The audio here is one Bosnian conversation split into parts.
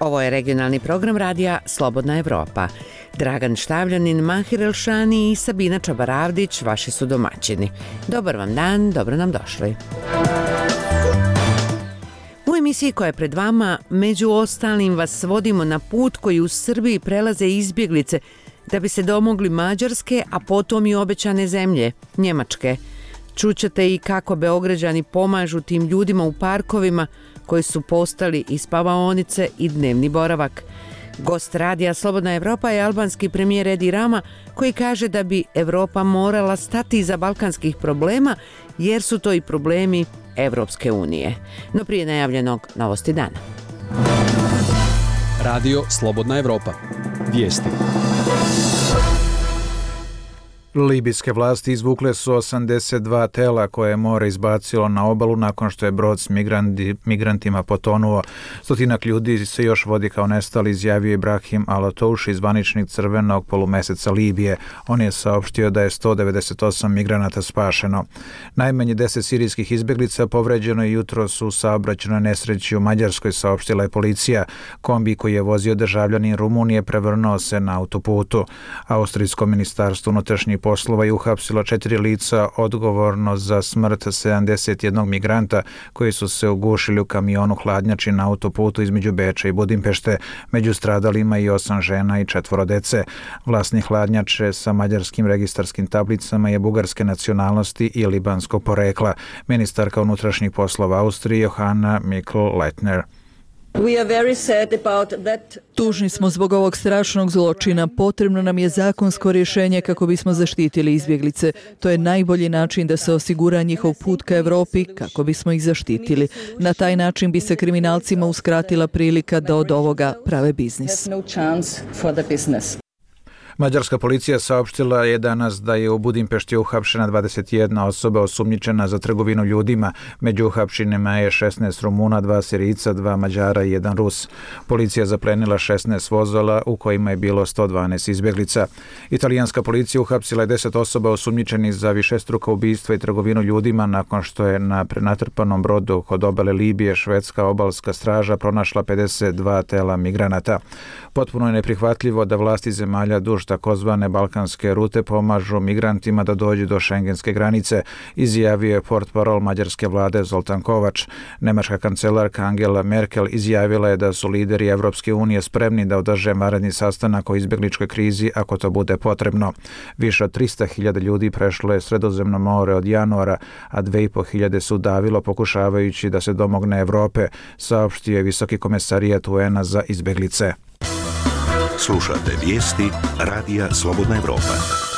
Ovo je regionalni program radija Slobodna Evropa. Dragan Štavljanin, Mahir Elšani i Sabina Čabaravdić vaši su domaćini. Dobar vam dan, dobro nam došli. U emisiji koja je pred vama, među ostalim vas vodimo na put koji u Srbiji prelaze izbjeglice da bi se domogli Mađarske, a potom i obećane zemlje, Njemačke. Čućete i kako Beograđani pomažu tim ljudima u parkovima koji su postali i spavaonice i dnevni boravak. Gost radija Slobodna Evropa je albanski premijer Edi Rama, koji kaže da bi Evropa morala stati iza balkanskih problema jer su to i problemi Evropske unije. No prije najavljenog novosti dana. Radio Slobodna Evropa. Vijesti. Libijske vlasti izvukle su 82 tela koje je more izbacilo na obalu nakon što je brod s migrantima potonuo. Stotinak ljudi se još vodi kao nestali, izjavio Ibrahim Al-Atouši, zvaničnik Crvenog polumeseca Libije. On je saopštio da je 198 migranata spašeno. Najmanje 10 sirijskih izbjeglica povređeno je jutros u saobraćajnoj nesreći u Mađarskoj, saopštila je policija. Kombi koji je vozio državljanin Rumunije prevrnuo se na autoputu. Austrijsko ministarstvo unutrašnjih poslova je uhapsilo 4 lica odgovorno za smrt 71 migranta koji su se ugušili u kamionu hladnjači na autoputu između Beča i Budimpešte. Među stradalima i 8 žena i 4 dece. Vlasnik hladnjače sa mađarskim registarskim tablicama je bugarske nacionalnosti i libanskog porekla. Ministarka unutrašnjih poslova Austrije Johanna Mikl-Leitner. Tužni smo zbog ovog strašnog zločina. Potrebno nam je zakonsko rješenje kako bismo zaštitili izbjeglice. To je najbolji način da se osigura njihov put ka Europi kako bismo ih zaštitili. Na taj način bi se kriminalcima uskratila prilika da od ovoga prave biznis. Mađarska policija saopštila je danas da je u Budimpešti uhapšena 21 osoba osumnjičena za trgovinu ljudima. Među uhapšenima je 16 Rumuna, 2 Sirijca, 2 Mađara i 1 Rus. Policija zaplenila 16 vozila u kojima je bilo 112 izbjeglica. Italijanska policija uhapsila je 10 osoba osumnjičenih za višestruka ubistva i trgovinu ljudima nakon što je na prenatrpanom brodu kod obale Libije švedska obalska straža pronašla 52 tela migranata. Potpuno je neprihvatljivo da vlasti zemalja duž takozvane balkanske rute pomažu migrantima da dođu do šengenske granice, izjavio je portparol mađarske vlade Zoltan Kovač. Nemačka kancelarka Angela Merkel izjavila je da su lideri Evropske unije spremni da održe vanredni sastanak o izbjegličkoj krizi ako to bude potrebno. Više od 300.000 ljudi prešlo je Sredozemno more od januara, a 2.500 se udavilo pokušavajući da se domogne Evrope, saopštio je visoki komesarijat UN-a za izbjeglice. Slušate vijesti Radija Slobodna Evropa.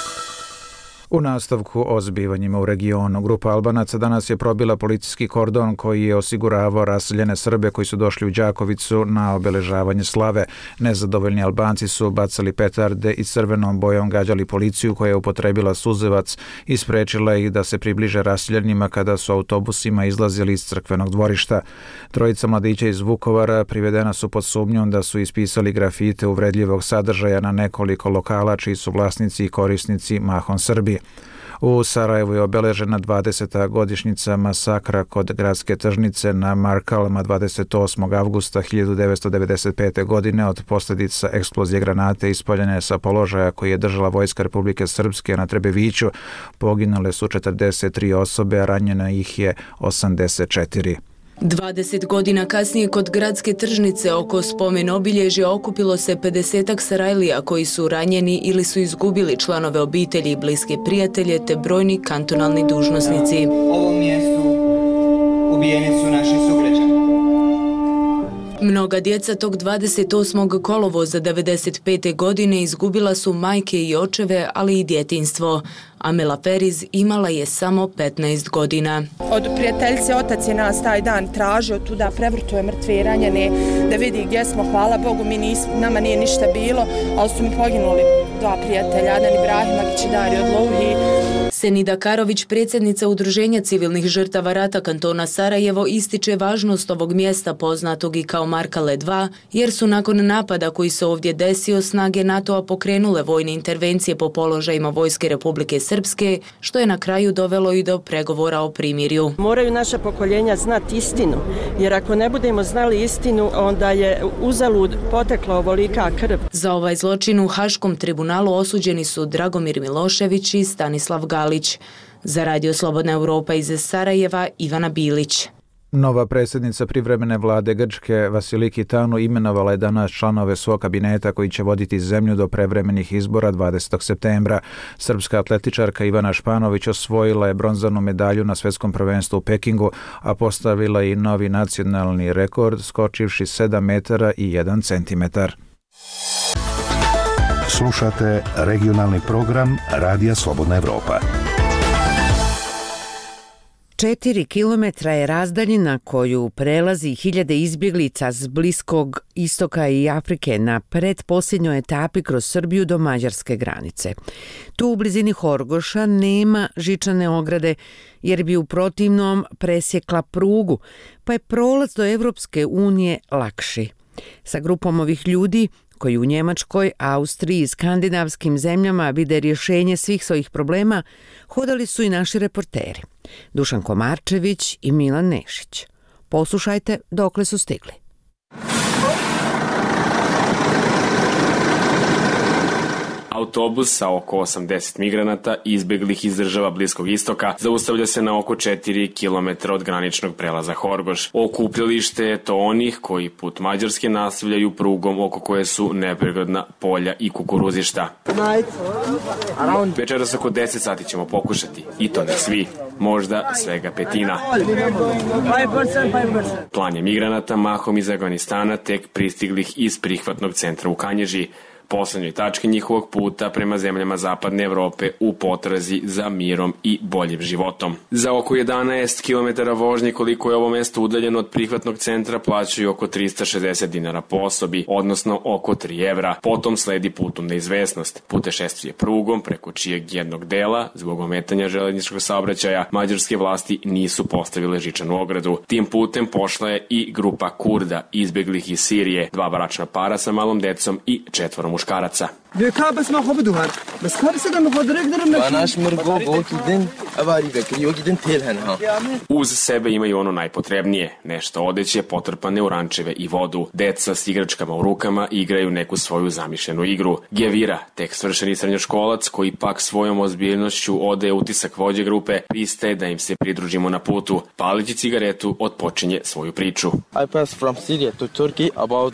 U nastavku o zbivanjima u regionu, grupa Albanaca danas je probila policijski kordon koji je osiguravao raseljene Srbe koji su došli u Đakovicu na obeležavanje slave. Nezadovoljni Albanci su bacali petarde i crvenom bojom gađali policiju koja je upotrebila suzevac i sprečila ih da se približe raseljenima kada su autobusima izlazili iz crkvenog dvorišta. Trojica mladića iz Vukovara privedena su pod sumnjom da su ispisali grafite uvredljivog sadržaja na nekoliko lokala čiji su vlasnici i korisnici mahom Srbi. U Sarajevu je obeležena 20. godišnjica masakra kod gradske tržnice na Markalama 28. avgusta 1995. godine od posljedica eksplozije granate ispaljene sa položaja koji je držala vojska Republike Srpske na Trebeviću. Poginule su 43 osobe, a ranjeno ih je 84. 20 godina kasnije kod gradske tržnice oko spomen obilježja okupilo se 50-ak Sarajlija koji su ranjeni ili su izgubili članove obitelji i bliske prijatelje te brojni kantonalni dužnosnici. Na ovom mjestu ubijeni su naši sugrađani. Mnoga djeca tog 28. kolovoza 95. godine izgubila su majke i očeve, ali i djetinjstvo. Amela Feriz imala je samo 15 godina. Od prijateljice otac je nas taj dan tražio tuda, prevrtuje mrtve i ranjene, da vidi gdje smo, hvala Bogu, nama nije ništa bilo, ali su mi poginuli 2 prijatelja, Adan Ibrahimagić i Dario Odlouhi. Senida Karović, predsjednica Udruženja civilnih žrtava rata kantona Sarajevo, ističe važnost ovog mjesta poznatog i kao Markale 2, jer su nakon napada koji se ovdje desio snage NATO-a pokrenule vojne intervencije po položajima vojske Republike Srpske, što je na kraju dovelo i do pregovora o primirju. Moraju naša pokoljenja znati istinu, jer ako ne budemo znali istinu, onda je uzalud potekla ovolika krv. Za ovaj zločin u Haškom tribunalu osuđeni su Dragomir Milošević i Stanislav Galić. Za Radio Slobodna Europa iz Sarajeva, Ivana Bilić. Nova predsjednica privremene vlade Grčke Vasiliki Tanu imenovala je danas članove svog kabineta koji će voditi zemlju do prevremenih izbora 20. septembra. Srpska atletičarka Ivana Španović osvojila je bronzanu medalju na svjetskom prvenstvu u Pekingu, a postavila i novi nacionalni rekord skočivši 7 metara i 1 centimetar. Slušate regionalni program Radija Slobodna Evropa. 4 kilometra je razdaljina koju prelazi hiljade izbjeglica s Bliskog istoka i Afrike na pretposljednjoj etapi kroz Srbiju do mađarske granice. Tu u blizini Horgoša nema žičane ograde jer bi u protivnom presjekla prugu, pa je prolaz do Evropske unije lakši. Sa grupom ovih ljudi koji u Njemačkoj, Austriji i skandinavskim zemljama vide rješenje svih svojih problema, hodali su i naši reporteri Dušan Komarčević i Milan Nešić. Poslušajte dokle su stigli. Autobus sa oko 80 migranata izbjeglih iz država Bliskog istoka zaustavlja se na oko 4 km od graničnog prelaza Horgoš. Okupljalište je to onih koji put Mađarske nastavljaju prugom oko koje su nepregledna polja i kukuruzišta. Večeras oko 10 sati ćemo pokušati, i to ne svi, možda svega petina. Klanje migranata mahom iz Afganistana tek pristiglih iz prihvatnog centra u Kanježi, poslednjoj tački njihovog puta prema zemljama zapadne Evrope u potrazi za mirom i boljim životom. Za oko 11 km vožnje koliko je ovo mesto udaljeno od prihvatnog centra plaćaju oko 360 dinara po osobi, odnosno oko 3 evra. Potom sledi put u neizvesnost. Putešestvije prugom preko čijeg jednog dela, zbog ometanja željezničkog saobraćaja, mađarske vlasti nisu postavile žičanu ogradu. Tim putem pošla je i grupa Kurda, izbjeglih iz Sirije, 2 bračna para sa malom decom i 4 muškaraca. Uz sebe imaju ono najpotrebnije, nešto odeće potrpane u rančeve i vodu. Deca s igračkama u rukama igraju neku svoju zamišljenu igru. Gevira, tek svršeni srednjoškolac koji pak svojom ozbiljnošću odaje utisak vođe grupe, pristaje da im se pridružimo na putu. Palići cigaretu otpočinje svoju priču. I passed from Syria to Turkey about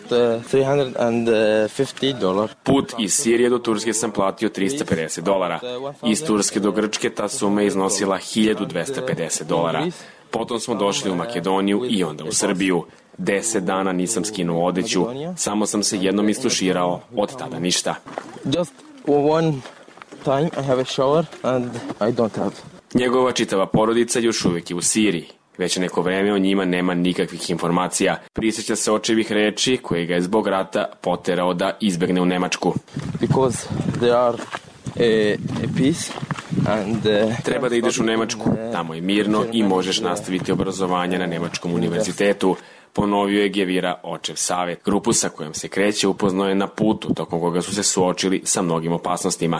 $350. Put iz Sirije do Turske sam platio $350. Iz Turske do Grčke ta suma je iznosila $1250. Potom smo došli u Makedoniju i onda u Srbiju. 10 dana nisam skinuo odeću, samo sam se jednom istuširao, od tada ništa. Just one time I have a shower and I don't have. Njegova čitava porodica još uvijek je u Siriji. Već neko vreme o njima nema nikakvih informacija. Prisjeća se očevih reči koje ga je zbog rata poterao da izbegne u Nemačku. Because there are a peace and, treba da ideš u Nemačku, tamo je mirno i možeš nastaviti obrazovanje na Nemačkom univerzitetu. Ponovio je Gevira očev savjet. Grupu sa kojom se kreće upoznao je na putu, tokom koga su se suočili sa mnogim opasnostima.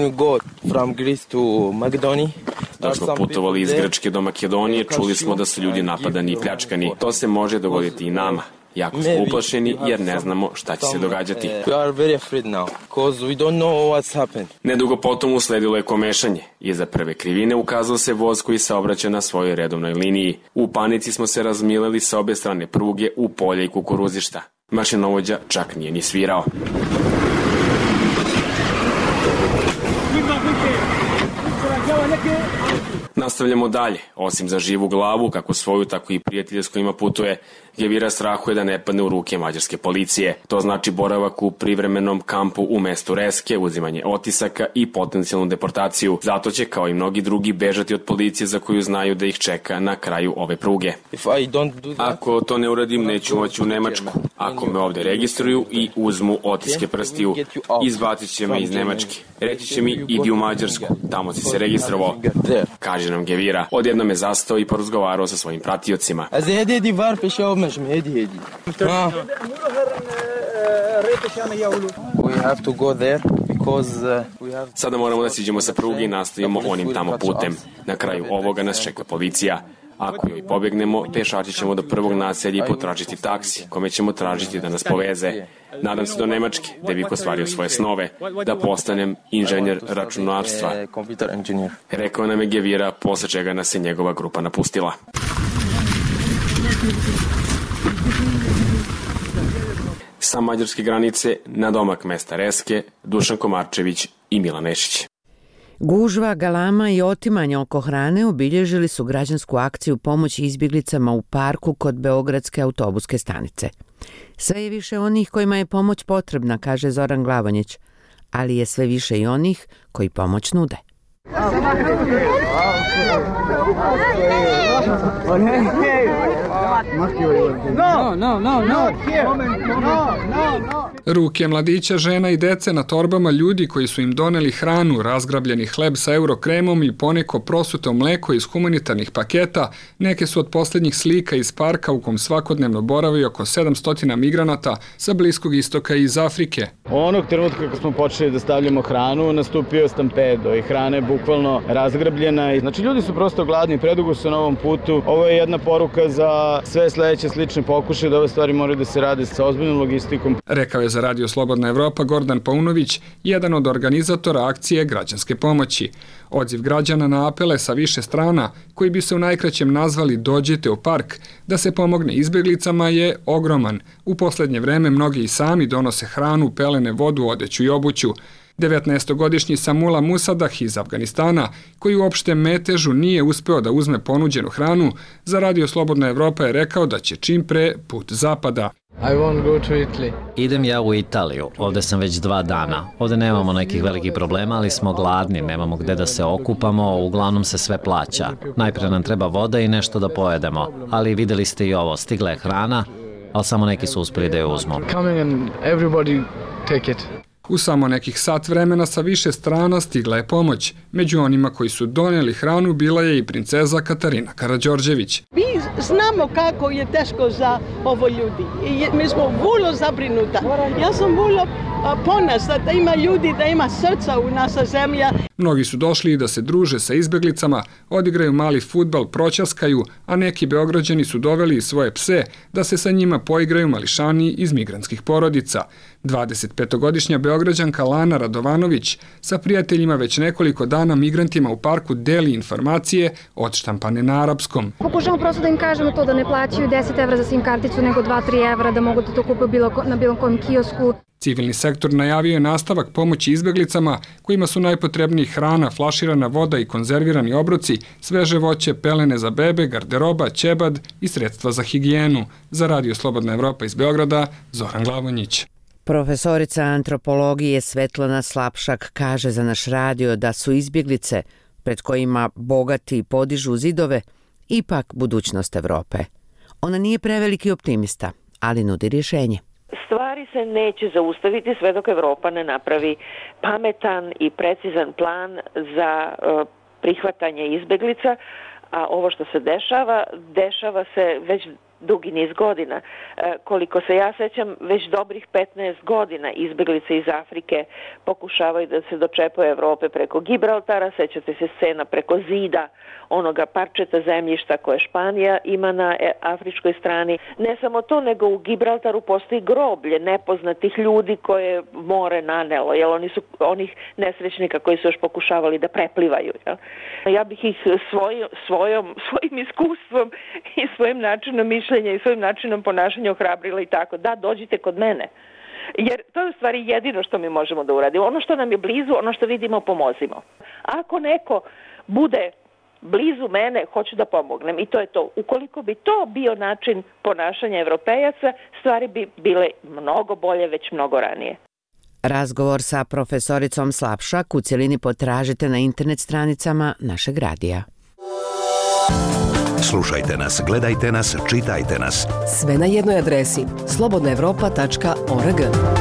Dok smo putovali iz Grčke do Makedonije, čuli smo da su ljudi napadani i pljačkani. To se može dogoditi i nama. Jako smo uplašeni jer ne znamo šta će se događati. Nedugo potom usledilo je komešanje. Iza prve krivine ukazao se voz koji saobraća na svojoj redovnoj liniji. U panici smo se razmileli sa obe strane pruge u polje i kukuruzišta. Mašinovođa čak nije ni svirao. Nastavljamo dalje. Osim za živu glavu, kako svoju, tako i prijatelje s kojima putuje, Gevira strahuje da ne padne u ruke mađarske policije. To znači boravak u privremenom kampu u mestu Reske, uzimanje otisaka i potencijalnu deportaciju. Zato će, kao i mnogi drugi, bežati od policije za koju znaju da ih čeka na kraju ove pruge. Ako to ne uradim, neću moći u Nemačku. Ako me ovdje registruju i uzmu otiske prstiju, izbacit će me iz Nemačke. Reći će mi, idi u Mađarsku, tamo si se registrovao, kaže nam Gevira. Odjednom je zastao i porazgovarao sa svojim pratiocima. We have to go there Sada moramo da siđemo sa pruge i nastavimo onim tamo putem. Na kraju ovoga nas čeka policija. Ako joj pobegnemo, pešači ćemo do prvog naselja i potražiti taksi, kome ćemo tražiti da nas poveze. Nadam se do Nemačke, gde bih ostvario svoje snove, da postanem inženjer računarstva. Rekao nam je Gevira, posle čega nas je njegova grupa napustila. Sa mađarske granice, na domak mesta Reske, Dušan Komarčević i Milan Nešić. Gužva, galama i otimanje oko hrane obilježili su građansku akciju pomoći izbjeglicama u parku kod Beogradske autobuske stanice. Sve je više onih kojima je pomoć potrebna, kaže Zoran Glavonjić, ali je sve više i onih koji pomoć nude. Ruke mladića, žena i dece na torbama ljudi koji su im doneli hranu, razgrabljeni hleb sa eurokremom i poneko prosuto mleko iz humanitarnih paketa, neke su od posljednjih slika iz parka u kom svakodnevno boravi oko 700 migranata sa Bliskog istoka i iz Afrike. Onog trenutka kako smo počeli da stavljamo hranu, nastupio stampedo i hrana je bukvalno razgrabljena. Znači ljudi su prosto gladni, predugo su na ovom putu. Ovo je jedna poruka za sve sledeće slične pokušaje da ove stvari moraju da se rade sa ozbiljnom logistikom. Rekao je za Radio Slobodna Evropa Gordan Paunović, jedan od organizatora akcije građanske pomoći. Odziv građana na apele sa više strana, koji bi se u najkraćem nazvali Dođite u park, da se pomogne izbjeglicama je ogroman. U poslednje vreme mnogi i sami donose hranu, pelene, vodu, odeću i obuću. 19-godišnji Samula Musadah iz Afganistana, koji u opštem metežu nije uspeo da uzme ponuđenu hranu, za Radio Slobodna Evropa je rekao da će čim pre put zapada. Idem ja u Italiju, ovde sam već 2 dana. Ovde nemamo nekih velikih problema, ali smo gladni, nemamo gde da se okupamo, uglavnom se sve plaća. Najpre nam treba voda i nešto da pojedemo, ali videli ste i ovo, stigla je hrana, ali samo neki su uspeli da je uzmu. U samo nekih sat vremena sa više strana stigla je pomoć. Među onima koji su doneli hranu bila je i princeza Katarina Karađorđević. Mi znamo kako je teško za ovo ljudi. Mi smo vrlo zabrinuta. Ja sam vrlo ponosna da ima ljudi, da ima srca u naša zemlja. Mnogi su došli da se druže sa izbjeglicama, odigraju mali fudbal, proćaskaju, a neki Beograđani su doveli svoje pse da se sa njima poigraju mališani iz migrantskih porodica. 25-godišnja Beograđanka Lana Radovanović sa prijateljima već nekoliko dana migrantima u parku deli informacije odštampane na arapskom. Pokušamo prosto da im kažemo to da ne plaćaju 10 evra za SIM karticu nego 2-3 evra, da mogu da to kupe na bilo kojem kiosku. Civilni sektor najavio je nastavak pomoći izbjeglicama kojima su najpotrebniji hrana, flaširana voda i konzervirani obroci, sveže voće, pelene za bebe, garderoba, ćebad i sredstva za higijenu. Za Radio Slobodna Evropa iz Beograda, Zoran Glavonjić. Profesorica antropologije Svetlana Slapšak kaže za naš radio da su izbjeglice, pred kojima bogati podižu zidove, ipak budućnost Evrope. Ona nije preveliki optimista, ali nudi rješenje. Stvari se neće zaustaviti sve dok Evropa ne napravi pametan i precizan plan za prihvatanje izbjeglica, a ovo što se dešava se već dugi niz godina. Koliko se ja sećam, već dobrih 15 godina izbjeglice iz Afrike pokušavaju da se dočepaju Evrope preko Gibraltara, sećate se scena preko zida onoga parčeta zemljišta koje Španija ima na afričkoj strani. Ne samo to, nego u Gibraltaru postoji groblje nepoznatih ljudi koje more nanelo, jer oni su onih nesrećnika koji su još pokušavali da preplivaju. Jel? Ja bih ih svojim iskustvom i svojim načinom mišljenja i svojim načinom ponašanja ohrabrila i tako. Da, dođite kod mene. Jer to je u stvari jedino što mi možemo da uradimo. Ono što nam je blizu, ono što vidimo, pomozimo. Ako neko bude blizu mene, hoću da pomognem. I to je to. Ukoliko bi to bio način ponašanja Evropejaca, stvari bi bile mnogo bolje već mnogo ranije. Razgovor sa profesoricom Slapšak u cjelini potražite na internet stranicama našeg radija. Slušajte nas, gledajte nas, čitajte nas. Sve na jednoj adresi slobodnaevropa.org.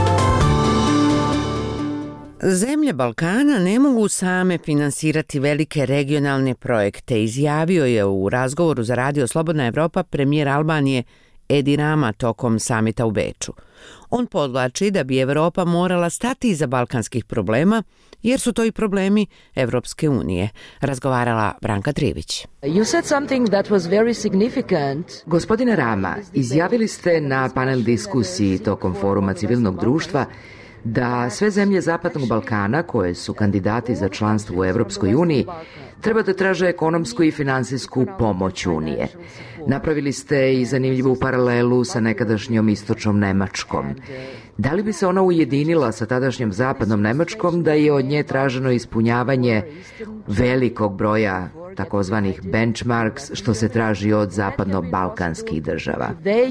Zemlje Balkana ne mogu same finansirati velike regionalne projekte, izjavio je u razgovoru za Radio Slobodna Evropa premijer Albanije Edi Rama tokom samita u Beču. On podvlači da bi Evropa morala stati iza balkanskih problema, jer su to i problemi Evropske unije. Razgovarala Branka Trivić. Gospodine Rama, izjavili ste na panel diskusiji tokom Foruma civilnog društva da sve zemlje Zapadnog Balkana koje su kandidati za članstvo u Evropskoj uniji treba da traže ekonomsku i finansijsku pomoć Unije. Napravili ste i zanimljivu paralelu sa nekadašnjom istočnom Nemačkom. Da li bi se ona ujedinila sa tadašnjom zapadnom Nemačkom da je od nje traženo ispunjavanje velikog broja takozvanih benchmarks što se traži od zapadno-balkanskih država?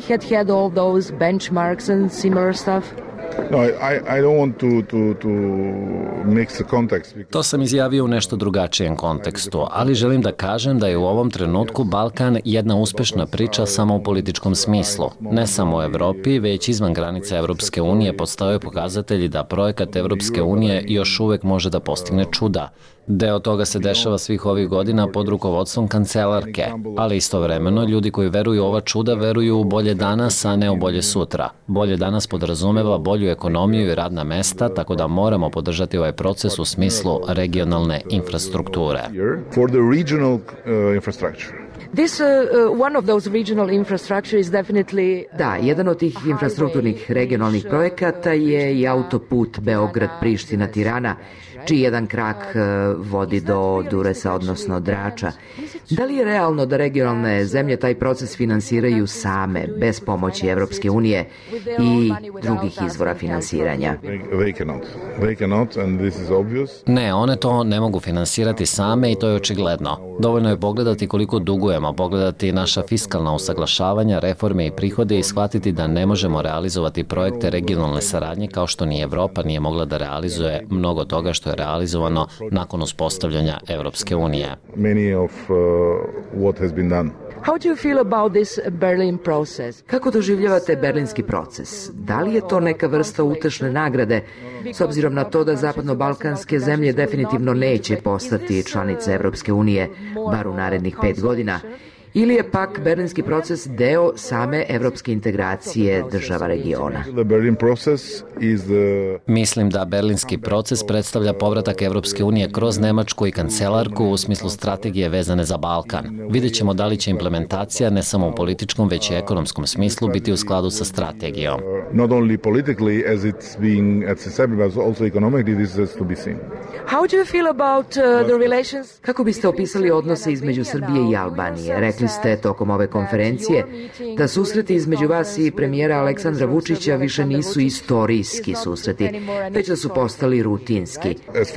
To sam izjavio u nešto drugačijem kontekstu, ali želim da kažem da je u ovom trenutku Balkan jedna uspešna priča samo u političkom smislu. Ne samo u Evropi, već izvan granica Evropske unije postoje pokazatelji da projekat Evropske unije još uvek može da postigne čuda. Deo toga se dešava svih ovih godina pod rukovodstvom kancelarke, ali istovremeno ljudi koji veruju u ova čuda veruju u bolje danas, a ne u bolje sutra. Bolje danas podrazumeva bolju ekonomiju i radna mesta, tako da moramo podržati ovaj proces u smislu regionalne infrastrukture. Da, jedan od tih infrastrukturnih regionalnih projekata je i autoput Beograd-Priština-Tirana, čiji jedan krak vodi do Duresa, odnosno Drača. Da li je realno da regionalne zemlje taj proces finansiraju same, bez pomoći Evropske unije i drugih izvora finansiranja? Ne, one to ne mogu finansirati same i to je očigledno. Dovoljno je pogledati koliko dugujemo, pogledati naša fiskalna usaglašavanja, reforme i prihode i shvatiti da ne možemo realizovati projekte regionalne saradnje kao što ni Evropa nije mogla da realizuje mnogo toga što je realizovano nakon uspostavljanja Evropske unije. Kako doživljavate berlinski proces? Da li je to neka vrsta utešne nagrade, s obzirom na to da zapadno-balkanske zemlje definitivno neće postati članice Evropske unije, bar u narednih 5 godina, ili je pak berlinski proces deo same evropske integracije država regiona? Mislim da berlinski proces predstavlja povratak Evropske unije kroz Nemačku i kancelarku u smislu strategije vezane za Balkan. Vidjet ćemo da li će implementacija ne samo u političkom, već i ekonomskom smislu biti u skladu sa strategijom. Kako biste opisali odnose između Srbije i Albanije? Rekli ste tokom ove konferencije da susreti između vas i premijera Aleksandra Vučića više nisu istorijski susreti, već da su postali rutinski.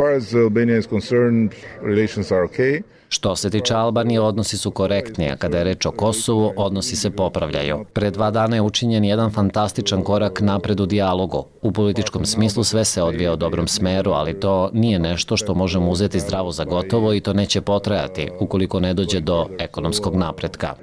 Što se tiče Albanije, odnosi su korektni, a kada je reč o Kosovu, odnosi se popravljaju. Pre 2 dana je učinjen jedan fantastičan korak napred u dijalogu. U političkom smislu sve se odvija u dobrom smeru, ali to nije nešto što možemo uzeti zdravo za gotovo i to neće potrajati ukoliko ne dođe do ekonomskog napretka.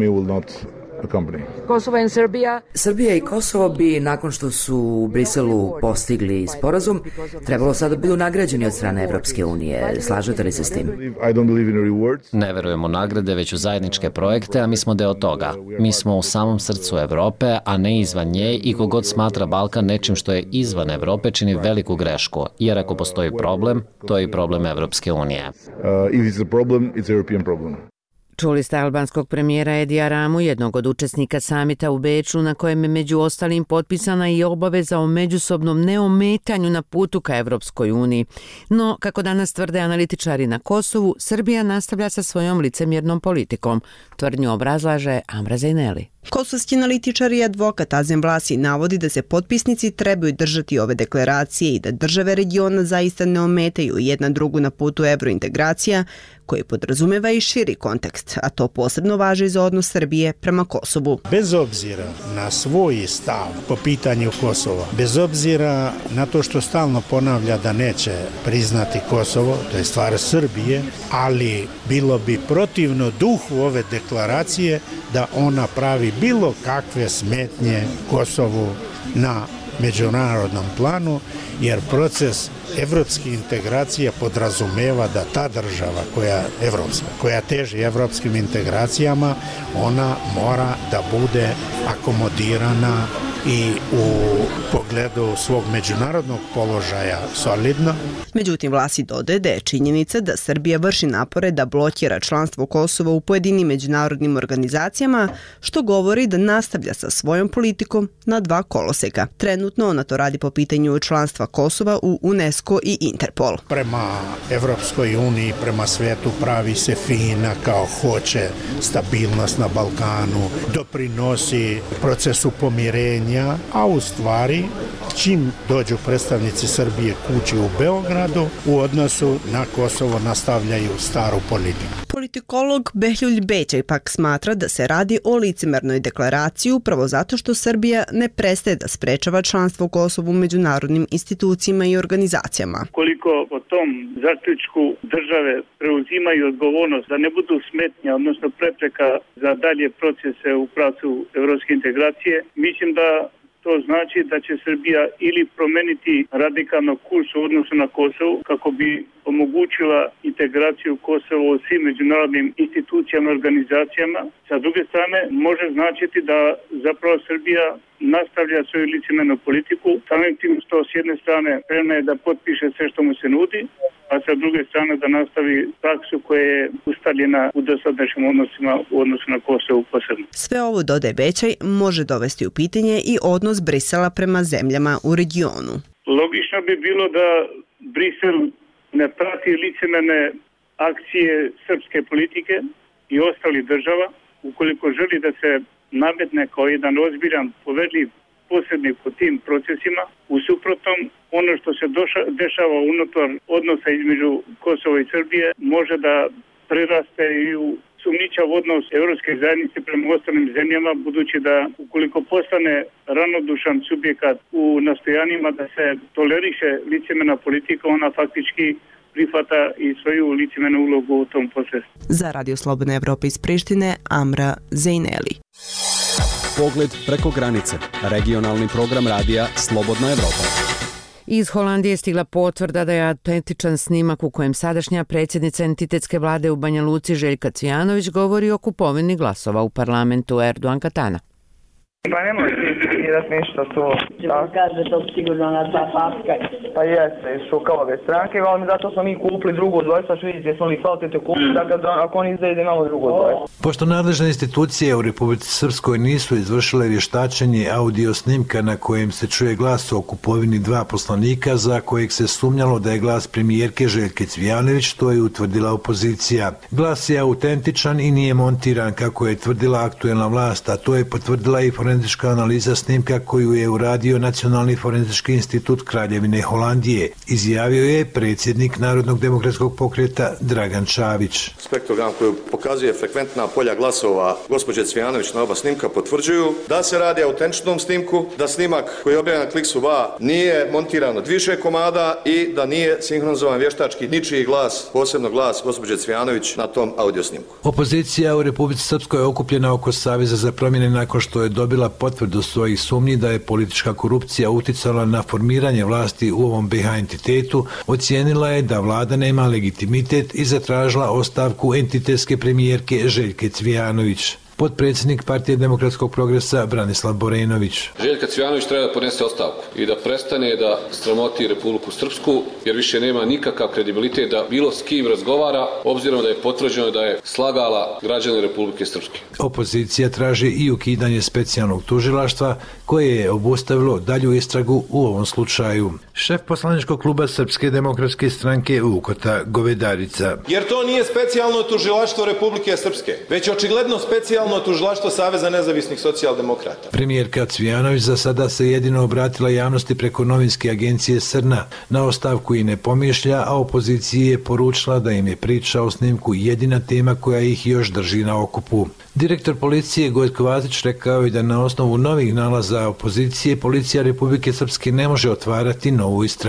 Kosovo i Srbija. Srbija i Kosovo bi, nakon što su u Briselu postigli sporazum, trebalo sada da budu nagrađeni od strane Evropske unije. Slažete li se s tim? Ne verujem u nagrade, već u zajedničke projekte, a mi smo deo toga. Mi smo u samom srcu Evrope, a ne izvan nje i kogod smatra Balkan nečim što je izvan Evrope čini veliku grešku, jer ako postoji problem, to je i problem Evropske unije. Čuli ste albanskog premijera Edija Ramu, jednog od učesnika samita u Beču, na kojem je među ostalim potpisana i obaveza o međusobnom neometanju na putu ka Evropskoj uniji. No, kako danas tvrde analitičari na Kosovu, Srbija nastavlja sa svojom licemjernom politikom. Tvrdnju obrazlaže Amra Zejneli. Kosovski analitičar i advokat Azem Vlasi navodi da se potpisnici trebaju držati ove deklaracije i da države regiona zaista ne ometaju jedna drugu na putu evrointegracija, koji podrazumeva i širi kontekst, a to posebno važi za odnos Srbije prema Kosovu. Bez obzira na svoj stav po pitanju Kosova, bez obzira na to što stalno ponavlja da neće priznati Kosovo, to je stvar Srbije, ali bilo bi protivno duhu ove deklaracije da ona pravi bilo kakve smetnje Kosovu na međunarodnom planu, jer proces evropskih integracija podrazumeva da ta država koja teži evropskim integracijama, ona mora da bude akomodirana i u pogledu svog međunarodnog položaja solidno. Međutim, Vlasi dodaje da je činjenica da Srbija vrši napore da blokira članstvo Kosova u pojedinim međunarodnim organizacijama, što govori da nastavlja sa svojom politikom na dva koloseka. Trenutno ona to radi po pitanju članstva Kosova u UNESCO i Interpol. Prema Evropskoj uniji, prema svetu pravi se fina kao hoće stabilnost na Balkanu, doprinosi procesu pomirenja, a u stvari čim dođu predstavnici Srbije kući u Beogradu, u odnosu na Kosovo nastavljaju staru politiku. Politikolog Behlulj Bećaj pak smatra da se radi o licemernoj deklaraciji upravo zato što Srbija ne prestaje da sprečava članstvo Kosova u međunarodnim institucijama i organizacijama. Koliko po tom zaključku države preuzimaju odgovornost da ne budu smetnja, odnosno prepreka za dalje procese u pravcu evropske integracije, mislim da to znači da će Srbija ili promeniti radikalno kurs u odnosu na Kosovo kako bi omogućila integraciju Kosova u svim međunarodnim institucijama i organizacijama. Sa druge strane, može značiti da zapravo Srbija nastavlja svoju licemernu politiku, samim tim što s jedne strane spremna je da potpiše sve što mu se nudi, a sa druge strane da nastavi praksu koja je ustaljena u dosadašnjim odnosima u odnosu na Kosovo posebno. Sve ovo, dodaje Bećaj, može dovesti u pitanje i odnos Brisela prema zemljama u regionu. Logično bi bilo da Brisel ne prati licemerne akcije srpske politike i ostalih država, ukoliko želi da se nametne kao jedan ozbiljan povedljiv posrednik u tim procesima. U suprotnom, ono što se dešava unutar odnosa između Kosova i Srbije može da preraste i u sumnjičav odnos Evropske zajednice prema ostalim zemljama, budući da ukoliko postane ravnodušan subjekat u nastojanjima da se toleriše licemerna politika, ona faktički prihvata i svoju licemernu ulogu u tom procesu. Za Radio Slobodna Evropa iz Prištine, Amra Zejneli. Pogled preko granice. Regionalni program radija Slobodna Evropa. Iz Holandije je stigla potvrda da je autentičan snimak u kojem sadašnja predsjednica entitetske vlade u Banja Luci Željka Cvijanović govori o kupovini glasova u parlamentu Erdogan Katana. Pa ne može citirati ništa to. Kaže to sigurno na ta paska. Pa jeste, iz Šukavove stranke, ali zato smo mi kupili drugo dvojstvo, što vidite, smo li kvalitetno kupili, da ako oni izdaje da imamo drugo dvojstvo. Pošto nadležne institucije u Republici Srpskoj nisu izvršile vještačenje audio snimka na kojem se čuje glas o kupovini dva poslanika za kojeg se sumnjalo da je glas premijerke Željke Cvijanović, to je utvrdila opozicija. Glas je autentičan i nije montiran kako je tvrdila aktuelna vlast, a to je potvrdila i forenzička analiza snimka koju je uradio Nacionalni forenzički institut Kraljevine Holandije, izjavio je predsjednik Narodnog demokratskog pokreta Dragan Čavić. Spektrogram koji pokazuje frekventna polja glasova gospođe Cvijanović na oba snimka potvrđuju da se radi o autentičnom snimku, da snimak koji je objavljen na Kliksu 2 nije montiran od više komada i da nije sinhronizovan vještački ničiji glas, posebno glas gospođe Cvijanović na tom audio snimku. Opozicija u Republici Srpskoj je okupljena oko Saveza za promjene nakon što je dobila potvrdu svojih sumnji da je politička korupcija uticala na formiranje vlasti u ovom BiH entitetu, ocijenila je da vlada nema legitimitet i zatražila ostavku entitetske premijerke Željke Cvijanović. Potpredsjednik Partije demokratskog progresa Branislav Borenović. Željka Cvijanović treba da podnese ostavku i da prestane da sramoti Republiku Srpsku, jer više nema nikakav kredibilitet da bilo s kim razgovara, obzirom da je potvrđeno da je slagala građane Republike Srpske. Opozicija traži i ukidanje specijalnog tužilaštva koje je obustavilo dalju istragu u ovom slučaju. Šef poslaničkog kluba Srpske demokratske stranke Vukota Govedarica. Jer to nije specijalno tužilaštvo Republike Srpske, već očigledno specijalno tužilaštvo Saveza nezavisnih socijaldemokrata. Premijerka Cvijanović za sada se jedino obratila javnosti preko novinske agencije Srna. Na ostavku i ne pomišlja, a opoziciji je poručila da im je priča o snimku jedina tema koja ih još drži na okupu. Direktor policije Gojko Vazić rekao je da na osnovu novih nalaza opozicije policija Republike Srpske ne može otvarati novu istragu.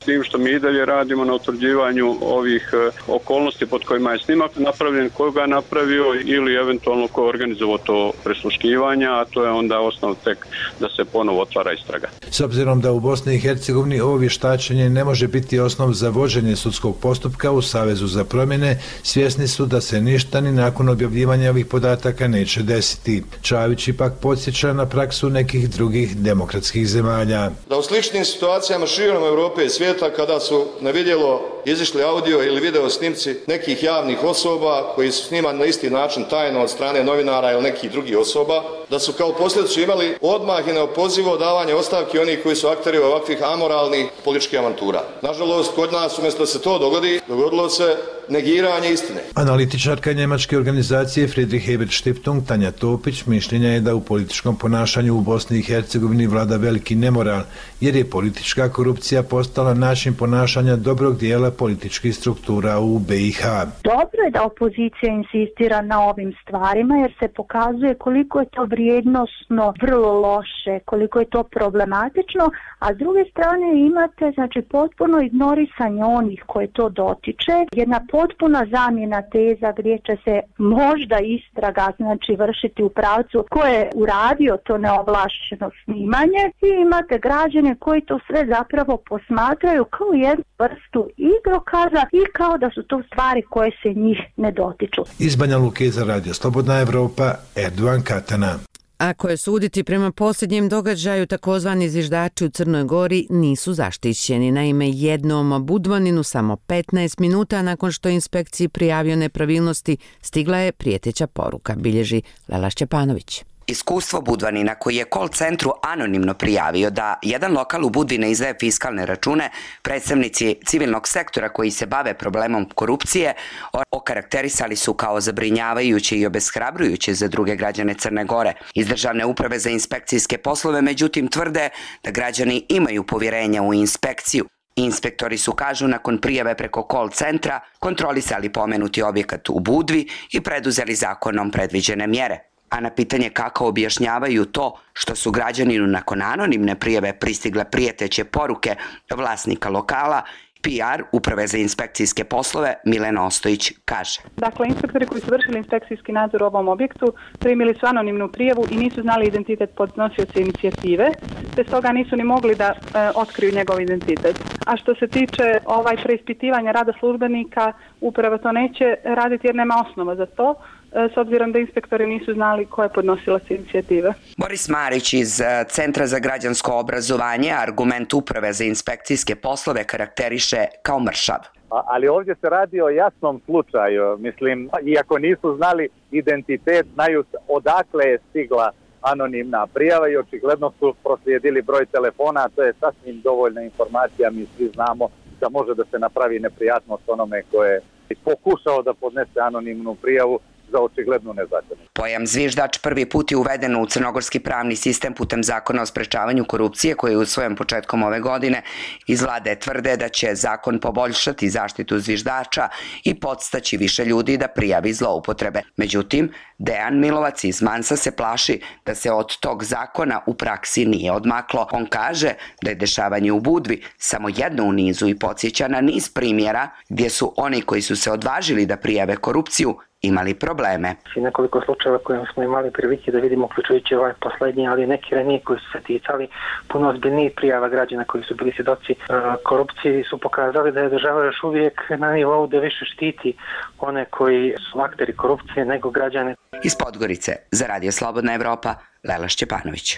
S tim što mi i dalje radimo na utvrđivanju ovih okolnosti pod kojima je snimak napravljen, ko ga je napravio ili eventualno ko je organizovao to prisluškivanja, a to je onda osnov tek da se ponovo otvara istraga. S obzirom da u Bosni i Hercegovini ovo vještačenje ne može biti osnov za vođenje sudskog postupka u Savezu za promjene, svjesni su da se ništa ni nakon objavljivanja ovih podataka neće desiti. Čavić ipak podsjeća na praksu nekih drugih demokratskih zemalja. Da u sličnim situacijama širom Europe i svijeta, kada su na vidjelo izišli audio ili video snimci nekih javnih osoba koji su snimani na isti način tajno od strane novinara ili nekih drugih osoba, da su kao posljedicu imali odmah i neopozivo davanje ostavki onih koji su akteri ovakvih amoralnih političkih avantura. Nažalost, kod nas umjesto da se to dogodi, dogodilo se negiranje istine. Analitičarka njemačke organizacije Friedrich Ebert Stiftung Tanja Topić mišljenja je da u političkom ponašanju u Bosni i Hercegovini vlada veliki nemoral, jer je politička korupcija postala način ponašanja dobrog dijela političkih struktura u BiH. Dobro je da opozicija insistira na ovim stvarima, jer se pokazuje koliko je to vrijednosno vrlo loše, koliko je to problematično, a s druge strane imate potpuno ignorisanje onih koje to dotiče, jedna potpuna zamjena teza gdje će se možda istraga vršiti u pravcu ko je uradio to neovlašćeno snimanje i imate građane koji to sve zapravo posmatraju kao jednu vrstu igrokaza i kao da su to stvari koje se njih ne dotiču. Iz Banja Luke za Radio Slobodna Evropa, Erdogan Katana. Ako je suditi prema posljednjem događaju, takozvani zviždači u Crnoj Gori nisu zaštićeni. Naime, jednom Budvaninu samo 15 minuta nakon što inspekciji prijavio nepravilnosti stigla je prijeteća poruka, bilježi Lela Šćepanović. Iskustvo Budvanina, koji je call centru anonimno prijavio da jedan lokal u Budvi ne izdaje fiskalne račune, predstavnici civilnog sektora koji se bave problemom korupcije okarakterisali su kao zabrinjavajuće i obeshrabrujuće za druge građane Crne Gore. Iz Državne uprave za inspekcijske poslove međutim tvrde da građani imaju povjerenja u inspekciju. Inspektori su, kažu, nakon prijave preko call centra kontrolisali pomenuti objekat u Budvi i preduzeli zakonom predviđene mjere. A na pitanje kako objašnjavaju to što su građaninu nakon anonimne prijave pristigle prijeteće poruke vlasnika lokala, PR Uprave za inspekcijske poslove Milena Ostojić kaže. Dakle, inspektori koji su vršili inspekcijski nadzor u ovom objektu primili su anonimnu prijavu i nisu znali identitet podnosioca inicijative, te stoga nisu ni mogli da otkriju njegov identitet. A što se tiče preispitivanja rada službenika, uprava to neće raditi jer nema osnova za to, s obzirom da inspektori nisu znali ko je podnosilac inicijative. Boris Marić iz Centra za građansko obrazovanje argument Uprave za inspekcijske poslove karakteriše kao mršav. Ali ovdje se radi o jasnom slučaju. Mislim, iako nisu znali identitet, znaju odakle je stigla anonimna prijava i očigledno su proslijedili broj telefona, to je sasvim dovoljna informacija, mi svi znamo da može da se napravi neprijatnost onome koje je pokušao da podnese anonimnu prijavu za očiglednu nezakonitost. Pojam zviždač prvi put je uveden u crnogorski pravni sistem putem Zakona o sprečavanju korupcije koji je usvojen početkom ove godine. Iz vlade tvrde da će zakon poboljšati zaštitu zviždača i podstaći više ljudi da prijavi zloupotrebe. Međutim, Dejan Milovac iz Mansa se plaši da se od tog zakona u praksi nije odmaklo. On kaže da je dešavanje u Budvi samo jedno u nizu i podsjeća na niz primjera gdje su oni koji su se odvažili da prijave korupciju imali probleme. Nekoliko slučajeva koje smo imali prilike da vidimo, uključujući ovaj poslednji, ali neki ranije koji su se ticali puno ozbiljnijih prijava građana koji su bili svjedoci korupcije, su pokazali da je država još uvijek na nivou da više štiti one koji su akteri korupcije nego građane. Iz Podgorice za Radio Slobodna Evropa, Lela Šćepanović.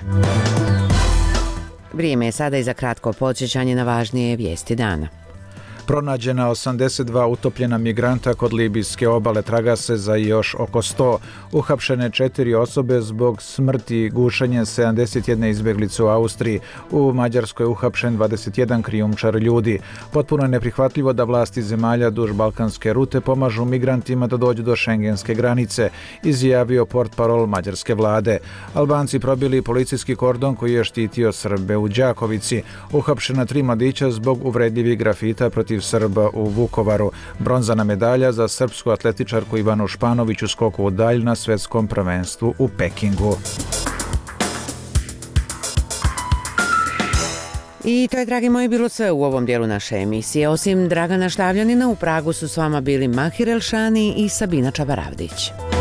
Vrijeme je sada i za kratko podsjećanje na važnije vijesti dana. Pronađena 82 utopljena migranta kod libijske obale, traga se za još oko 100. Uhapšene 4 osobe zbog smrti i gušenja 71 izbjeglice u Austriji. U Mađarskoj je uhapšen 21 krijumčar ljudi. Potpuno je neprihvatljivo da vlasti zemalja duž balkanske rute pomažu migrantima da dođu do šengenske granice, izjavio portparol mađarske vlade. Albanci probili policijski kordon koji je štitio Srbe u Đakovici. Uhapšena 3 mladića zbog uvredljivih grafita protiv Srba u Vukovaru. Bronzana medalja za srpsku atletičarku Ivanu Španović u skoku u dalj na svjetskom prvenstvu u Pekingu. I to je, dragi moji, bilo sve u ovom dijelu naše emisije. Osim Dragana Štavljanina, u Pragu su s vama bili Mahir Elšani i Sabina Čabaravdić.